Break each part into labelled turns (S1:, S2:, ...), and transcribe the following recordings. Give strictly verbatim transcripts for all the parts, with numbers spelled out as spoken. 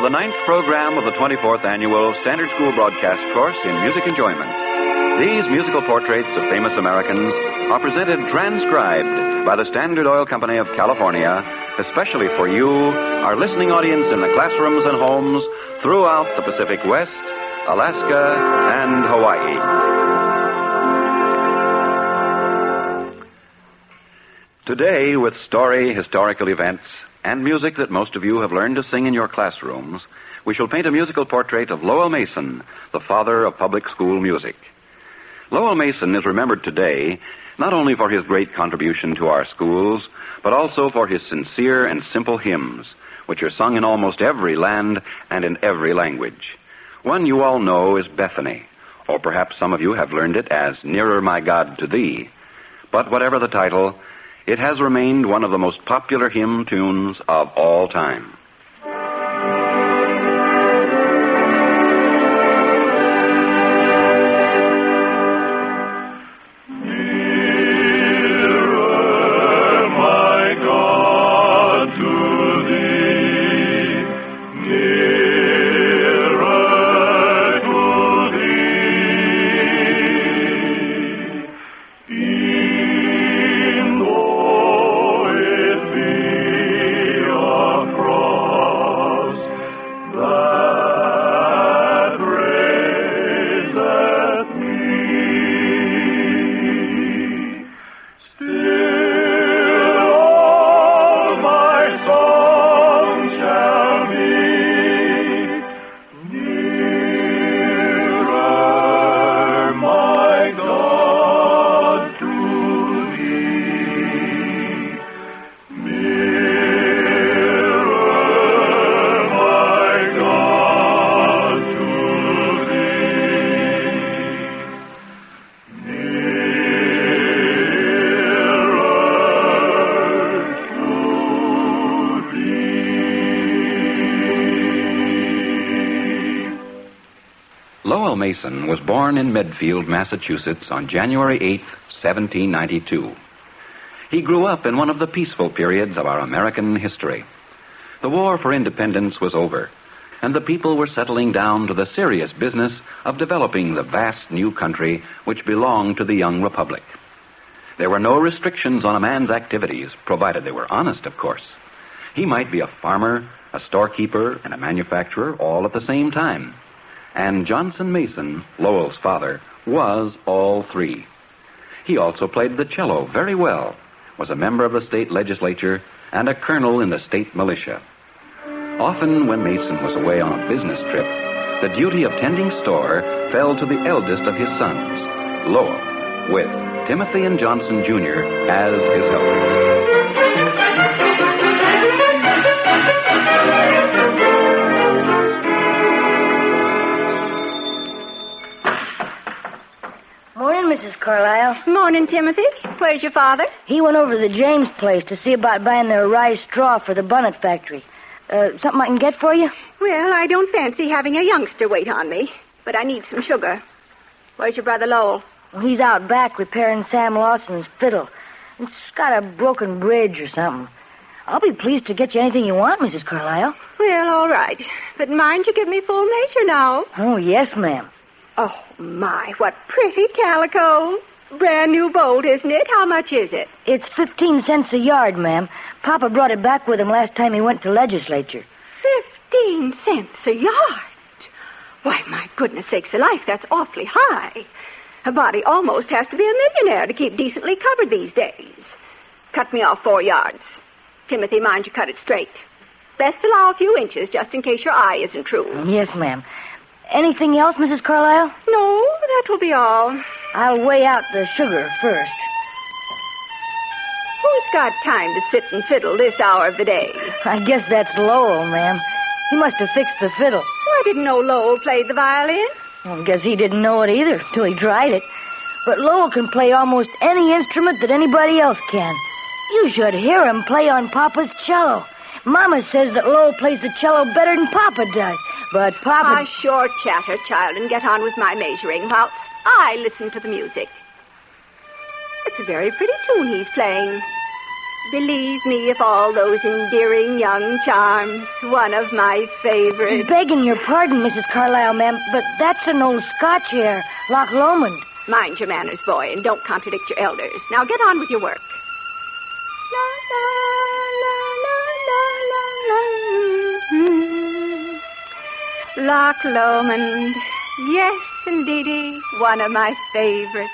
S1: the ninth program of the twenty-fourth Annual Standard School Broadcast Course in Music Enjoyment. These musical portraits of famous Americans are presented transcribed by the Standard Oil Company of California, especially for you, our listening audience in the classrooms and homes throughout the Pacific West, Alaska, and Hawaii. Today, with story, historical events, and music that most of you have learned to sing in your classrooms, we shall paint a musical portrait of Lowell Mason, the father of public school music. Lowell Mason is remembered today not only for his great contribution to our schools, but also for his sincere and simple hymns, which are sung in almost every land and in every language. One you all know is Bethany, or perhaps some of you have learned it as Nearer My God to Thee. But whatever the title, it has remained one of the most popular hymn tunes of all time. Lowell Mason was born in Medfield, Massachusetts on January eighth, seventeen ninety-two. He grew up in one of the peaceful periods of our American history. The war for independence was over, and the people were settling down to the serious business of developing the vast new country which belonged to the young republic. There were no restrictions on a man's activities, provided they were honest, of course. He might be a farmer, a storekeeper, and a manufacturer all at the same time. And Johnson Mason, Lowell's father, was all three. He also played the cello very well, was a member of the state legislature, and a colonel in the state militia. Often when Mason was away on a business trip, the duty of tending store fell to the eldest of his sons, Lowell, with Timothy and Johnson Junior as his helpers.
S2: Morning, Missus Carlisle.
S3: Morning, Timothy. Where's your father?
S2: He went over to the James place to see about buying their rye straw for the bonnet factory. Uh, something I can get for you?
S3: Well, I don't fancy having a youngster wait on me, but I need some sugar. Where's your brother Lowell?
S2: Well, he's out back repairing Sam Lawson's fiddle. It's got a broken bridge or something. I'll be pleased to get you anything you want, Missus Carlisle.
S3: Well, all right. But mind you give me full measure now.
S2: Oh, yes, ma'am.
S3: Oh, my, what pretty calico. Brand new bolt, isn't it? How much is it?
S2: It's fifteen cents a yard, ma'am. Papa brought it back with him last time he went to legislature.
S3: Fifteen cents a yard? Why, my goodness sakes alive, that's awfully high. A body almost has to be a millionaire to keep decently covered these days. Cut me off four yards. Timothy, mind you cut it straight. Best allow a few inches just in case your eye isn't true.
S2: Yes, ma'am. Anything else, Missus Carlisle?
S3: No, that will be all.
S2: I'll weigh out the sugar first.
S3: Who's got time to sit and fiddle this hour of the day?
S2: I guess that's Lowell, ma'am. He must have fixed the fiddle.
S3: Well, I didn't know Lowell played the violin.
S2: I guess he didn't know it either till he tried it. But Lowell can play almost any instrument that anybody else can. You should hear him play on Papa's cello. Mama says that Lowell plays the cello better than Papa does. But Papa...
S3: I sure chatter, child, and get on with my measuring while I listen to the music. It's a very pretty tune he's playing. Believe me, if all those endearing young charms, one of my favorites.
S2: Begging your pardon, Missus Carlyle, ma'am, but that's an old Scotch air, Loch Lomond.
S3: Mind your manners, boy, and don't contradict your elders. Now get on with your work. La, la, la, la, la, la. Loch Lomond. Yes, indeedy, one of my favorites.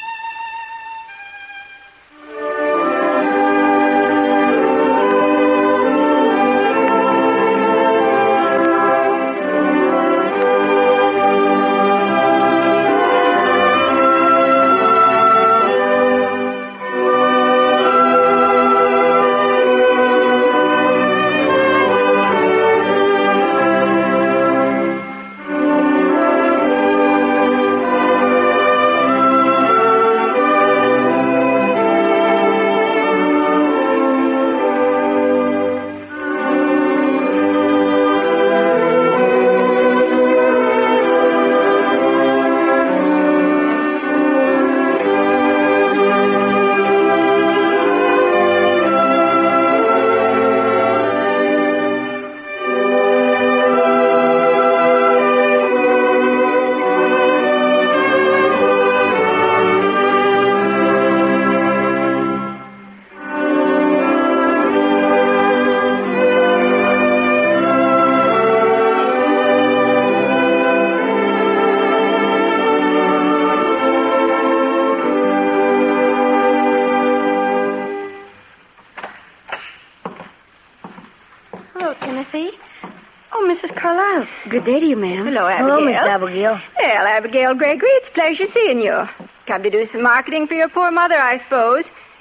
S4: Good day to you, ma'am.
S3: Hello, Abigail.
S2: Hello, Miss Abigail.
S3: Well, Abigail Gregory, it's a pleasure seeing you. Come to do some marketing for your poor mother, I suppose.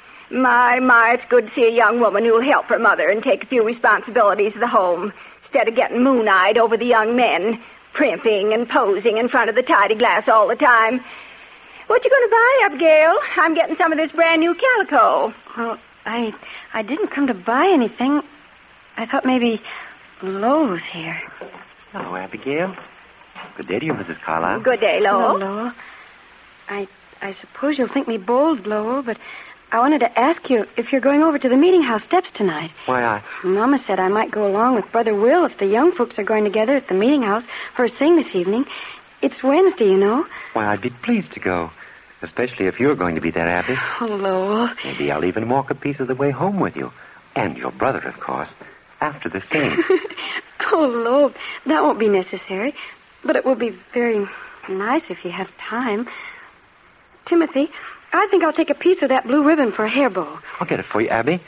S3: My, my, it's good to see a young woman who'll help her mother and take a few responsibilities of the home, instead of getting moon-eyed over the young men, primping and posing in front of the tidy glass all the time. What you going to buy, Abigail? I'm getting some of this brand-new calico.
S4: Well, I, I didn't come to buy anything. I thought maybe Lowell was here.
S5: Hello, Abigail. Good day to you, Missus Carlyle.
S3: Good day, Lowell.
S4: Hello, Lowell. I, I suppose you'll think me bold, Lowell, but I wanted to ask you if you're going over to the meeting house steps tonight.
S5: Why, I...
S4: Mama said I might go along with Brother Will if the young folks are going together at the meeting house for a sing this evening. It's Wednesday, you know.
S5: Why, I'd be pleased to go, especially if you're going to be there, Abby.
S4: Oh, Lowell.
S5: Maybe I'll even walk a piece of the way home with you. And your brother, of course, after the sing.
S4: Oh, Lowell, that won't be necessary. But it will be very nice if you have time. Timothy, I think I'll take a piece of that blue ribbon for a hair bow.
S5: I'll get it for you, Abby.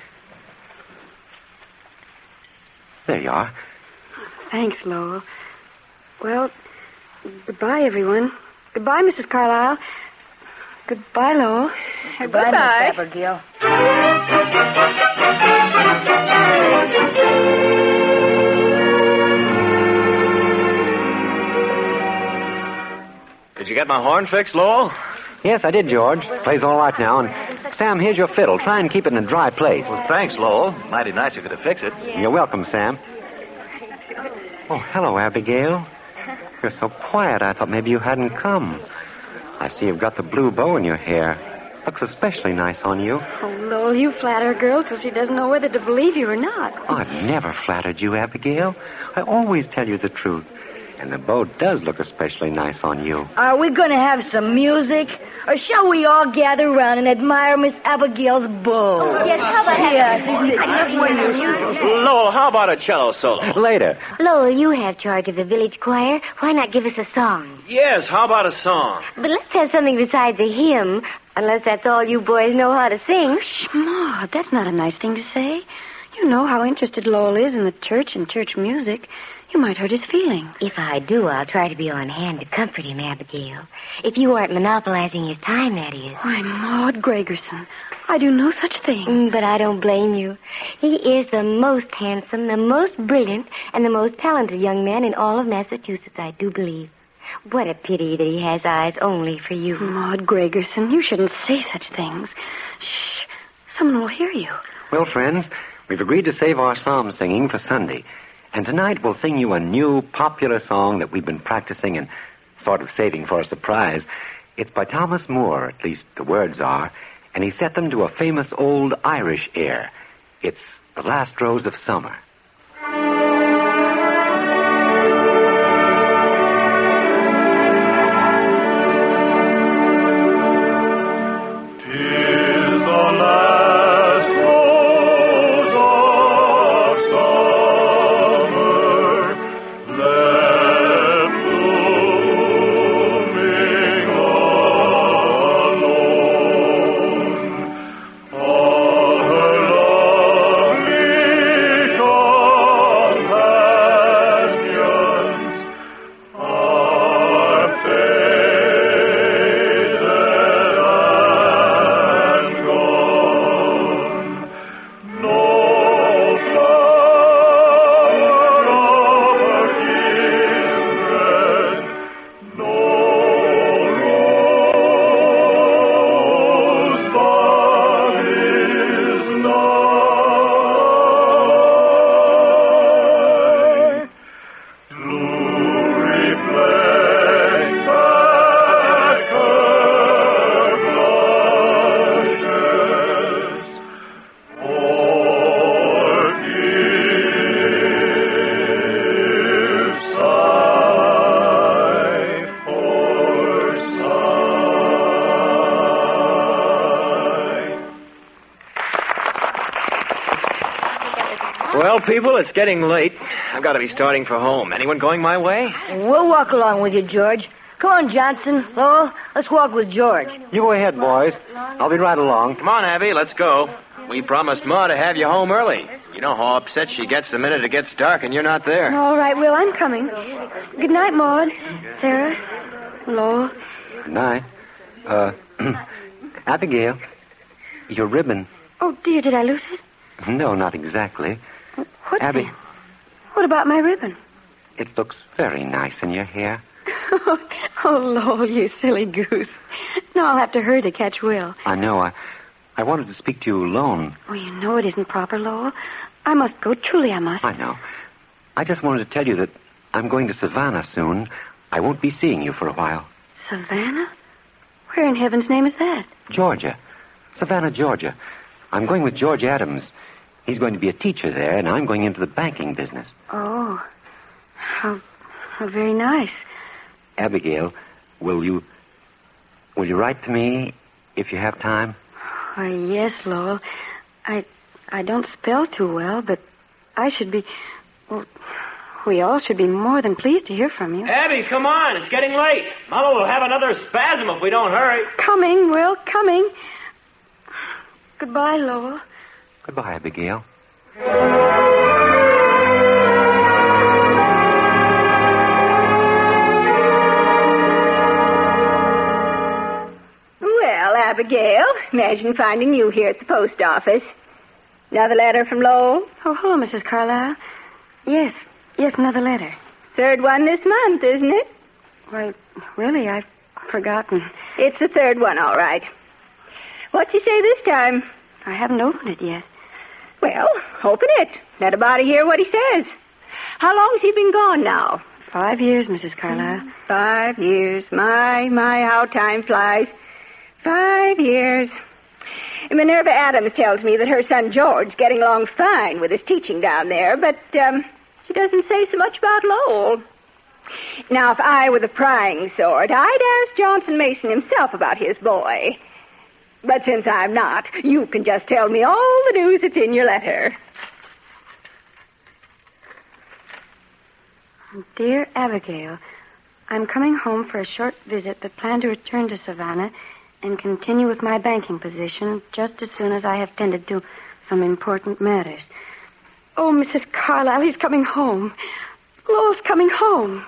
S5: There you are.
S4: Thanks, Lowell. Well, goodbye, everyone. Goodbye, Missus Carlyle. Goodbye, Lowell.
S2: Goodbye,
S3: Goodbye.
S2: Miss Abigail.
S6: Did you get my horn fixed, Lowell?
S5: Yes, I did, George. Plays all right now. And Sam, here's your fiddle. Try and keep it in a dry place.
S6: Well, thanks, Lowell. Mighty nice of you to fix it.
S5: You're welcome, Sam. Oh, hello, Abigail. You're so quiet, I thought maybe you hadn't come. I see you've got the blue bow in your hair. Looks especially nice on you.
S4: Oh, Lowell, you flatter a girl till she doesn't know whether to believe you or not.
S5: Oh, I've never flattered you, Abigail. I always tell you the truth. And the bow does look especially nice on you.
S2: Are we going to have some music? Or shall we all gather around and admire Miss Abigail's bow?
S3: Yes, how about
S6: Lowell, how about a cello solo?
S5: Later.
S7: Lowell, you have charge of the village choir. Why not give us a song?
S6: Yes, how about a song?
S7: But let's have something besides a hymn, unless that's all you boys know how to sing.
S4: Shh, Maud, that's not a nice thing to say. You know how interested Lowell is in the church and church music. You might hurt his feelings.
S7: If I do, I'll try to be on hand to comfort him, Abigail. If you aren't monopolizing his time, that is.
S4: Why, Maud Gregerson, I do no such thing.
S7: Mm, but I don't blame you. He is the most handsome, the most brilliant, and the most talented young man in all of Massachusetts, I do believe. What a pity that he has eyes only for you.
S4: Maud Gregerson, you shouldn't say such things. Shh, someone will hear you.
S5: Well, friends, we've agreed to save our psalm singing for Sunday. And tonight we'll sing you a new popular song that we've been practicing and sort of saving for a surprise. It's by Thomas Moore, at least the words are, and he set them to a famous old Irish air. It's The Last Rose of Summer.
S6: Well, people, it's getting late. I've got to be starting for home. Anyone going my way?
S2: We'll walk along with you, George. Come on, Johnson. Lowell, let's walk with George.
S5: You go ahead, boys. I'll be right along.
S6: Come on, Abby, let's go. We promised Ma to have you home early. You know how upset she gets the minute it gets dark and you're not there.
S4: All right, Will, I'm coming. Good night, Maud. Sarah. Lowell.
S5: Good night. Uh, Abigail, your ribbon.
S4: Oh, dear, did I lose it?
S5: No, not exactly.
S4: What
S5: Abby.
S4: then? What about my ribbon?
S5: It looks very nice in your hair.
S4: Oh, Lowell, you silly goose. Now I'll have to hurry to catch Will.
S5: I know. I, I wanted to speak to you alone.
S4: Oh, you know it isn't proper, Lowell. I must go. Truly, I must.
S5: I know. I just wanted to tell you that I'm going to Savannah soon. I won't be seeing you for a while.
S4: Savannah? Where in heaven's name is that?
S5: Georgia. Savannah, Georgia. I'm going with George Adams. He's going to be a teacher there, and I'm going into the banking business.
S4: Oh, how, how very nice.
S5: Abigail, will you... will you write to me if you have time?
S4: Why, yes, Lowell. I, I don't spell too well, but I should be... Well, we all should be more than pleased to hear from you.
S6: Abby, come on. It's getting late. Mother will have another spasm if we don't hurry.
S4: Coming, Will, coming. Goodbye, Lowell.
S5: Goodbye, Abigail.
S3: Well, Abigail, imagine finding you here at the post office. Another letter from Lowell?
S4: Oh, hello, Missus Carlyle. Yes, yes, another letter.
S3: Third one this month, isn't it?
S4: Why, really, I've forgotten.
S3: It's the third one, all right. What'd you say this time?
S4: I haven't opened it yet.
S3: Well, open it. Let a body hear what he says. How long's he been gone now?
S4: Five years, Missus Carlyle.
S3: Five years. My, my, how time flies. Five years. Minerva Adams tells me that her son George's getting along fine with his teaching down there, but um, she doesn't say so much about Lowell. Now, if I were the prying sort, I'd ask Johnson Mason himself about his boy. But since I'm not, you can just tell me all the news that's in your letter.
S4: Dear Abigail, I'm coming home for a short visit, but plan to return to Savannah and continue with my banking position just as soon as I have tended to some important matters. Oh, Missus Carlyle, he's coming home. Lowell's coming home.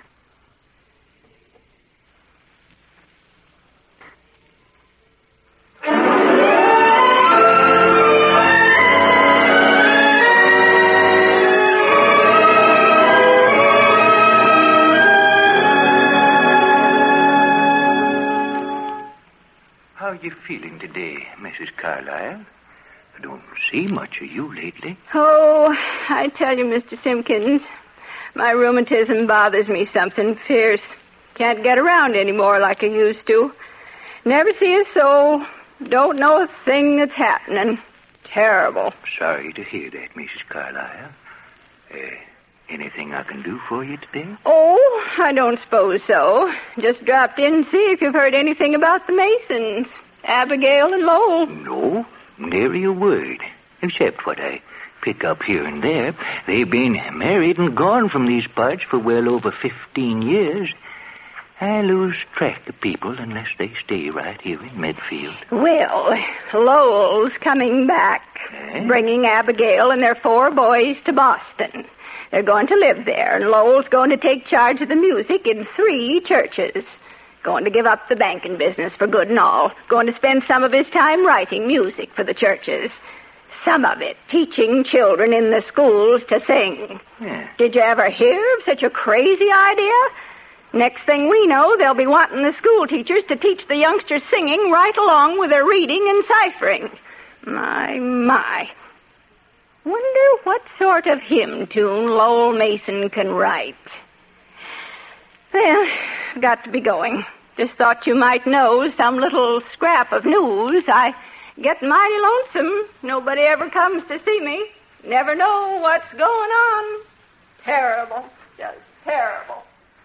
S8: How are you feeling today, Missus Carlyle? I don't see much of you lately.
S3: Oh, I tell you, Mister Simpkins, my rheumatism bothers me something fierce. Can't get around anymore like I used to. Never see a soul. Don't know a thing that's happening. Terrible.
S8: Sorry to hear that, Missus Carlyle. Uh, anything I can do for you today?
S3: Oh, I don't suppose so. Just dropped in to see if you've heard anything about the Masons. Abigail and Lowell.
S8: No, nary a word. Except what I pick up here and there. They've been married and gone from these parts for well over fifteen years. I lose track of people unless they stay right here in Medfield.
S3: Well, Lowell's coming back,
S8: Eh?
S3: bringing Abigail and their four boys to Boston. They're going to live there, and Lowell's going to take charge of the music in three churches. Going to give up the banking business for good and all. Going to spend some of his time writing music for the churches. Some of it teaching children in the schools to sing.
S8: Yeah.
S3: Did you ever hear of such a crazy idea? Next thing we know, they'll be wanting the school teachers to teach the youngsters singing right along with their reading and ciphering. My, my. Wonder what sort of hymn tune Lowell Mason can write. Well, got to be going. Just thought you might know some little scrap of news. I get mighty lonesome. Nobody ever comes to see me. Never know what's going on. Terrible. Just terrible.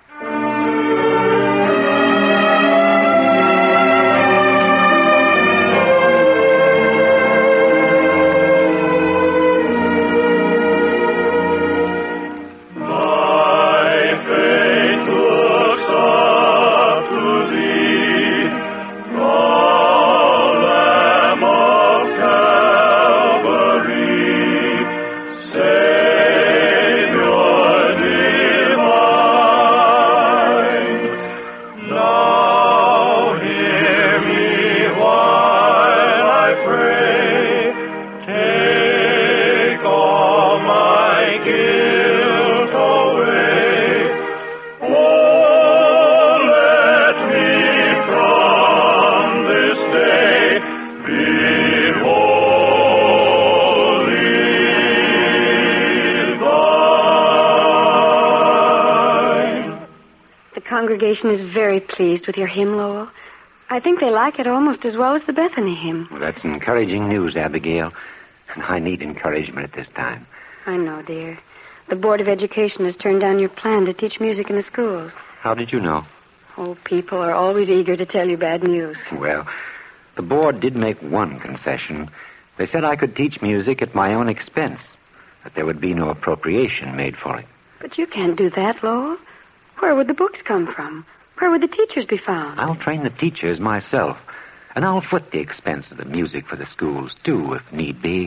S4: The congregation is very pleased with your hymn, Lowell. I think they like it almost as well as the Bethany hymn.
S5: Well, that's encouraging news, Abigail. And I need encouragement at this time.
S4: I know, dear. The Board of Education has turned down your plan to teach music in the schools.
S5: How did you know?
S4: Oh, people are always eager to tell you bad news.
S5: Well, the board did make one concession. They said I could teach music at my own expense, that there would be no appropriation made for it.
S4: But you can't do that, Lowell. Where would the books come from? Where would the teachers be found?
S5: I'll train the teachers myself, and I'll foot the expense of the music for the schools, too, if need be.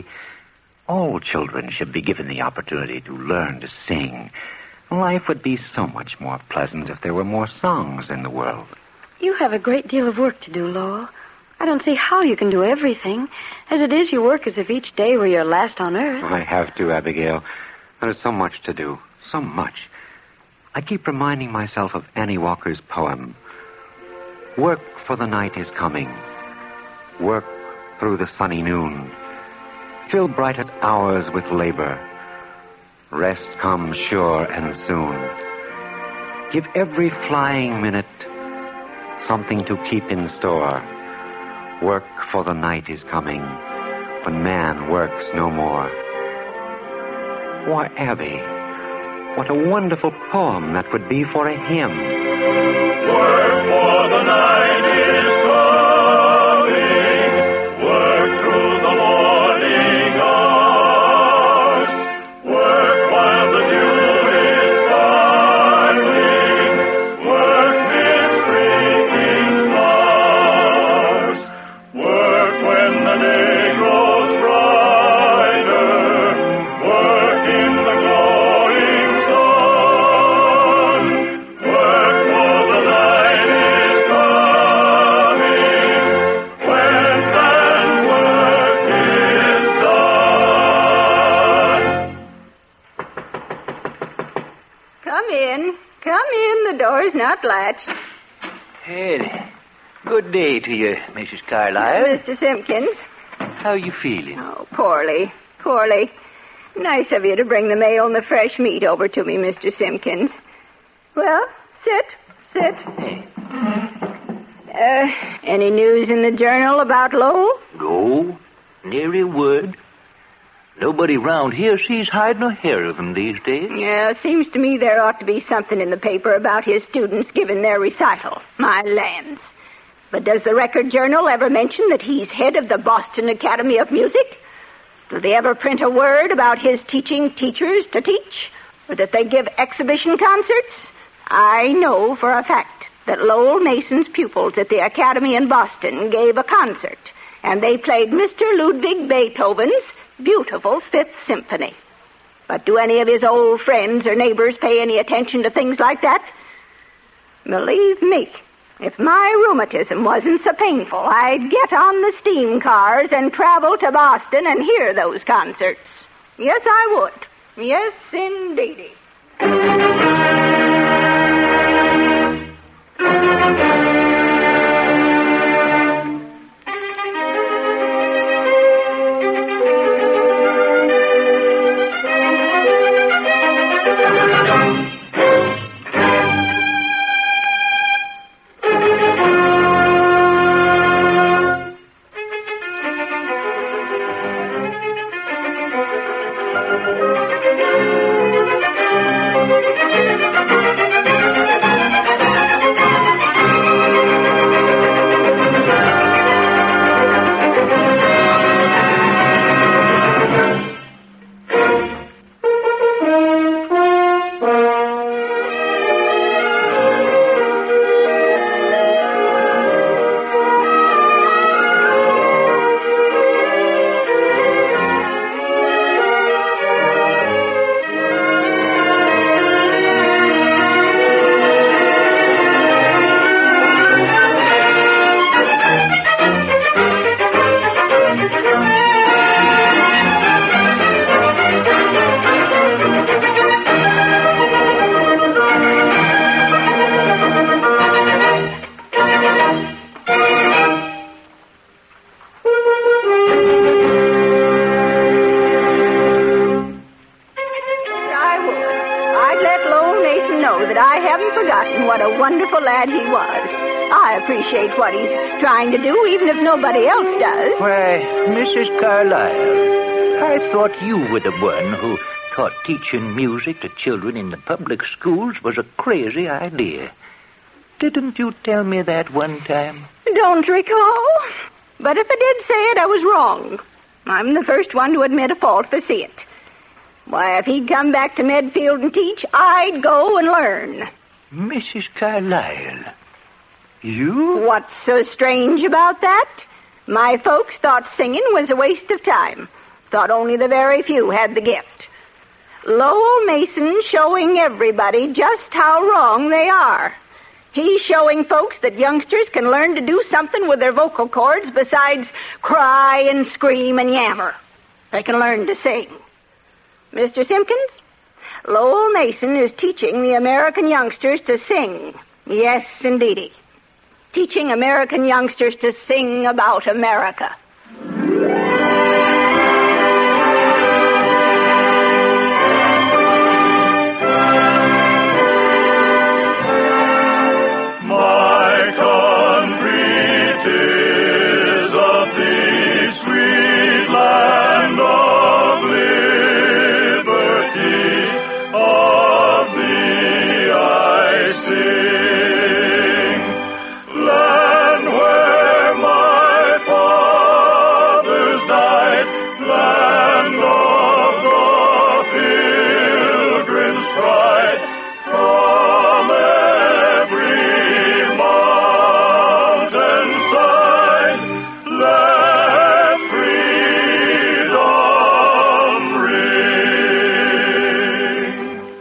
S5: All children should be given the opportunity to learn to sing. Life would be so much more pleasant if there were more songs in the world.
S4: You have a great deal of work to do, Lowell. I don't see how you can do everything. As it is, you work as if each day were your last on earth.
S5: I have to, Abigail. There's so much to do. So much. I keep reminding myself of Annie Walker's poem. Work for the night is coming. Work through the sunny noon. Fill brighter hours with labor. Rest comes sure and soon. Give every flying minute something to keep in store. Work for the night is coming, when man works no more. Why, Abby, what a wonderful poem that would be for a hymn.
S9: Work for the night is coming. Work through the morning hours. Work while the dew is falling. Work midst springing flowers. Work when the day grows brighter. Work in the glowing sun. Work for the night is coming. When that work is done.
S3: Come in. Come in. The door's not latched.
S8: Hey, good day to you, Missus Carlyle.
S3: Mister Simpkins.
S8: How you feeling?
S3: Oh, poorly. Poorly. Nice of you to bring the mail and the fresh meat over to me, Mister Simpkins. Well, sit. Sit.
S8: Hey.
S3: Uh, any news in the journal about Lowell?
S8: No, nary a word. Nobody round here sees hide nor hair of him these days.
S3: Yeah, seems to me there ought to be something in the paper about his students giving their recital. My lands. But does the Record Journal ever mention that he's head of the Boston Academy of Music? Do they ever print a word about his teaching teachers to teach? Or that they give exhibition concerts? I know for a fact that Lowell Mason's pupils at the Academy in Boston gave a concert, and they played Mister Ludwig Beethoven's beautiful Fifth Symphony. But do any of his old friends or neighbors pay any attention to things like that? Believe me, if my rheumatism wasn't so painful, I'd get on the steam cars and travel to Boston and hear those concerts. Yes, I would. Yes, indeedy. What a wonderful lad he was. I appreciate what he's trying to do, even if nobody else does.
S8: Why, Missus Carlyle, I thought you were the one who thought teaching music to children in the public schools was a crazy idea. Didn't you tell me that one time?
S3: Don't recall. But if I did say it, I was wrong. I'm the first one to admit a fault if I see it. Why, if he'd come back to Medfield and teach, I'd go and learn.
S8: Missus Carlyle, you?
S3: What's so strange about that? My folks thought singing was a waste of time. Thought only the very few had the gift. Lowell Mason showing everybody just how wrong they are. He's showing folks that youngsters can learn to do something with their vocal cords besides cry and scream and yammer. They can learn to sing. Mister Simpkins, Lowell Mason is teaching the American youngsters to sing. Yes, indeedy. Teaching American youngsters to sing about America.
S9: My country, 'tis of thee, sweet land of liberty. Of thee I sing, land where my fathers died, land of the pilgrim's pride. From every mountain side, let freedom ring.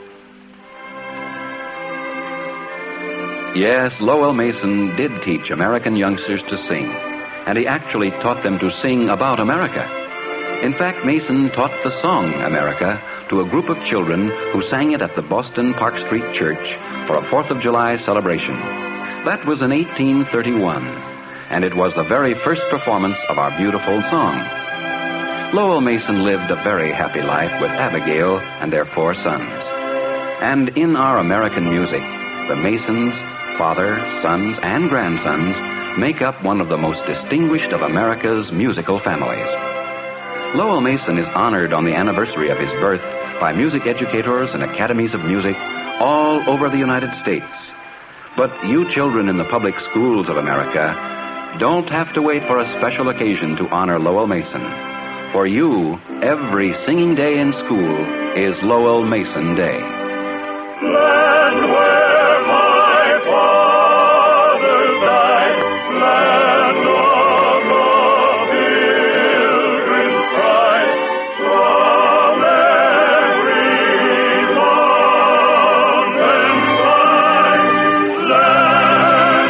S1: Yes, Lowell Mason did teach American youngsters to sing, and he actually taught them to sing about America. In fact, Mason taught the song America to a group of children who sang it at the Boston Park Street Church for a Fourth of July celebration. That was in eighteen thirty-one, and it was the very first performance of our beautiful song. Lowell Mason lived a very happy life with Abigail and their four sons. And in our American music, the Masons, father, sons, and grandsons make up one of the most distinguished of America's musical families. Lowell Mason is honored on the anniversary of his birth by music educators and academies of music all over the United States. But you children in the public schools of America don't have to wait for a special occasion to honor Lowell Mason. For you, every singing day in school is Lowell Mason Day.
S9: Land where my fathers died, land of the pilgrim's pride, from every mountain side, land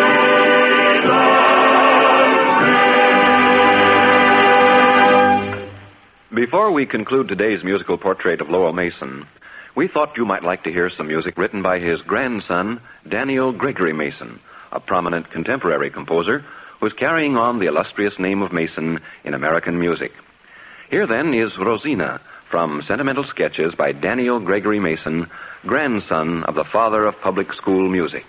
S9: free, land free.
S1: Before we conclude today's musical portrait of Lowell Mason, we thought you might like to hear some music written by his grandson, Daniel Gregory Mason, a prominent contemporary composer who's carrying on the illustrious name of Mason in American music. Here, then, is Rosina from Sentimental Sketches by Daniel Gregory Mason, grandson of the father of public school music.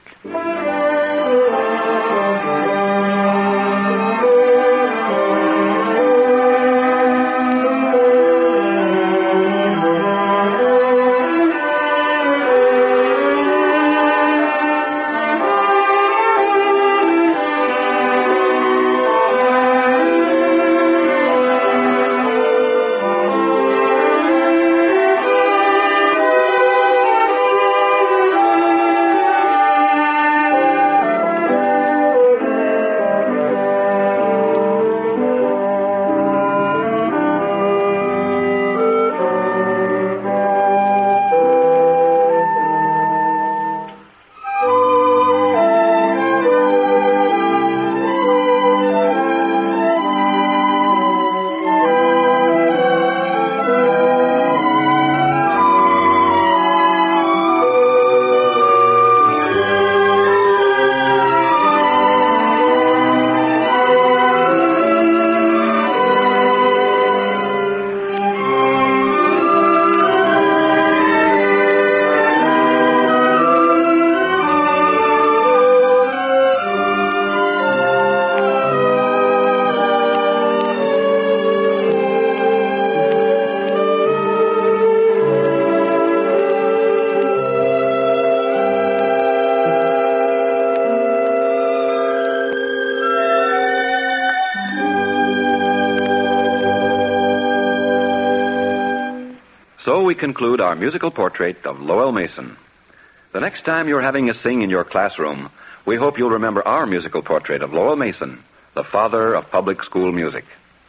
S1: So we conclude our musical portrait of Lowell Mason. The next time you're having a sing in your classroom, we hope you'll remember our musical portrait of Lowell Mason, the father of public school music.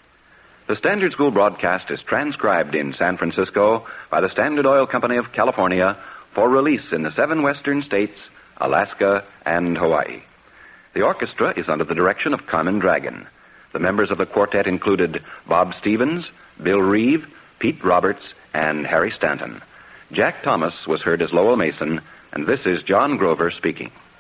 S1: The Standard School broadcast is transcribed in San Francisco by the Standard Oil Company of California for release in the seven western states, Alaska, and Hawaii. The orchestra is under the direction of Carmen Dragon. The members of the quartet included Bob Stevens, Bill Reeve, Pete Roberts, and Harry Stanton. Jack Thomas was heard as Lowell Mason, and this is John Grover speaking.